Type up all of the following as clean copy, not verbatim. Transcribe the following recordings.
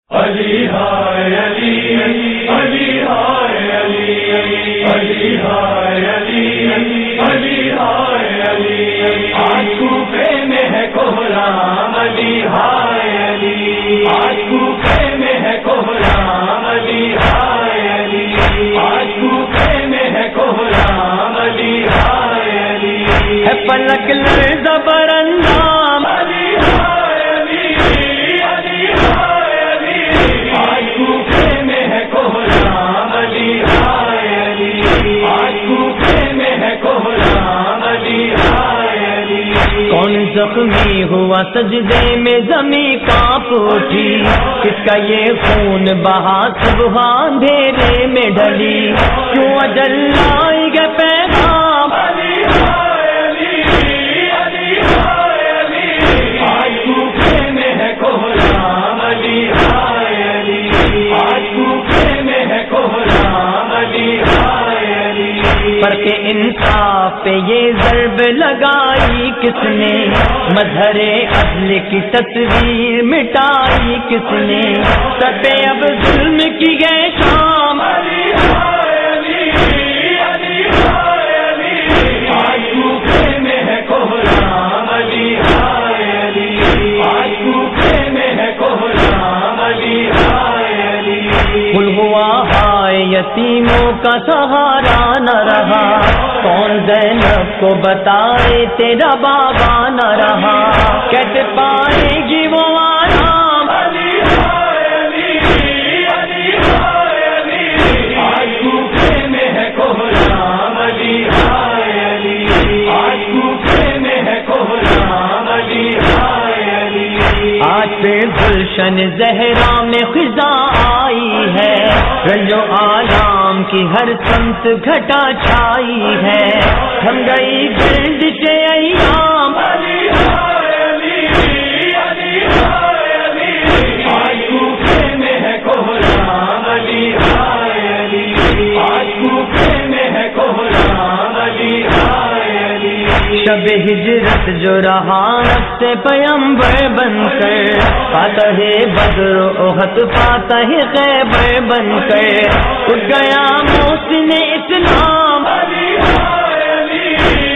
علی ہائے علی علی ہائے علی علی ہائے علی علی ہائے علی آج کوفے میں ہے کوہرام علی ہائے علی آج کوفے میں ہے کوہرام علی ہائے علی آج کوفے میں ہے کوہرام علی ہائے علی ہے فلک لرزہ براندام علی ہائے علی علی ہائے علی آج کوفے میں ہے کوہرام علی ہائے علی آج کوفے میں ہے کوہرام علی ہائے علی کون زخمی ہوا سجدے میں زمیں کانپ اٹھی کس کا یہ خون بہا صبح اندھیرے میں ڈلی کیوں اجل لائی گے پیغام علی ہائے علی علی ہائے علی آج کوفے میں ہے کوہرام علی ہائے علی آج کوفے میں ہے کوہرام علی ہائے علی پر کے انصاف پہ یہ ضرب لگائی کس نے مظہر عدل کی تصویر مٹائی کس نے سر پہ اب ظلم کی گئے شام علی ہائے علی علی ہائے علی آج کوفے میں ہے کوہرام علی ہائے علی آج کوفے میں ہے کوہرام علی ہائے علی قل ہوا ہائے یتیموں کا سہارا نہ رہا کون زینب کو بتائے تیرا بابا نہ رہا کیسے پائے گی وہ آرام علی ہائے علی علی ہائے علی آج کوفے میں ہے کوہرام علی ہائے علی آج کوفے میں ہے کوہرام علی ہائے علی آج پہ گلشن زہرا میں خزاں آئی ہے رنج و آلام کی ہر سمت گھٹا چھائی ہے تھم گئی گردش ایام علی ہائے علی علی ہائے علی آج کوفے میں ہے کوہرام علی ہائے علی آج کوفے میں ہے کوہرام علی ہائے علی شب ہجرت جو رہا نفس پیمبر بن کر پاتا ہے بدر و احد پاتا ہے خیبر بن کر اٹھ گیا محسن اسلام علی ہائے علی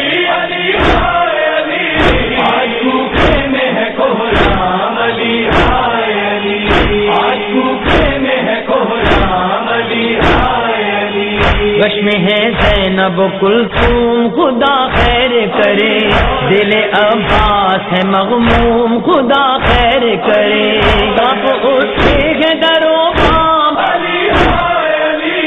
علی ہائے علی آج کوفے میں ہے کوہرام علی ہائے علی آج کوفے میں ہے کوہرام علی ہائے علی وش میں ہے زینب و کلثوم خدا خیر کرے دل عباس ہے مغموم خدا خیر کرے کب اٹھے گے در و بام علی ہائے علی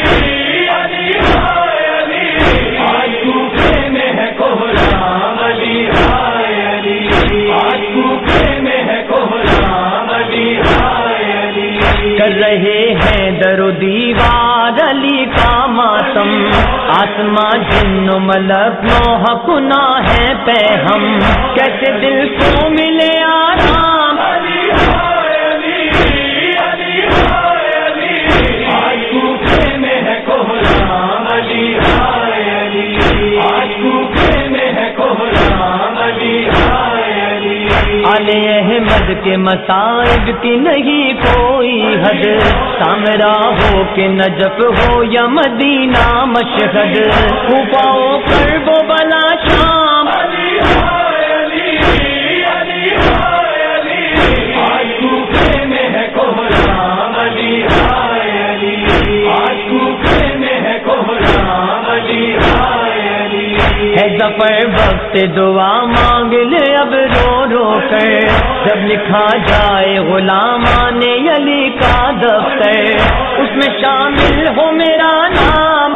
علی ہائے علی آج کوفے میں ہے کوہرام علی ہائے علی آج کوفے میں ہے کوہرام علی ہائے علی کر رہے ہیں در و دیوار علی کا ماتم آسماں جن و ملک نوح کنا ہے پہ ہم کیسے دل کو ملے آرام علی ہائے علی علی ہائے علی آج کوفے میں ہے کوہرام علی ہائے علی آج کوفے میں ہے کوہرام علی ہائے علی علی احمد کے مصائب کی نہیں کوئی حد سامرا ہو کہ نجف ہو یا مدینہ مشہد کوفہ و کرب و بلا شام علی ہائے علی علی ہائے علی آج کوفے میں ہے کوہرام علی ہائے علی آج کوفے میں ہے کوہرام علی ہائے علی ہے ظفر وقت دعا مانگ لے اب رو رو کر جب لکھا جائے غلامان علی کا دفتر اس میں شامل ہو میرا نام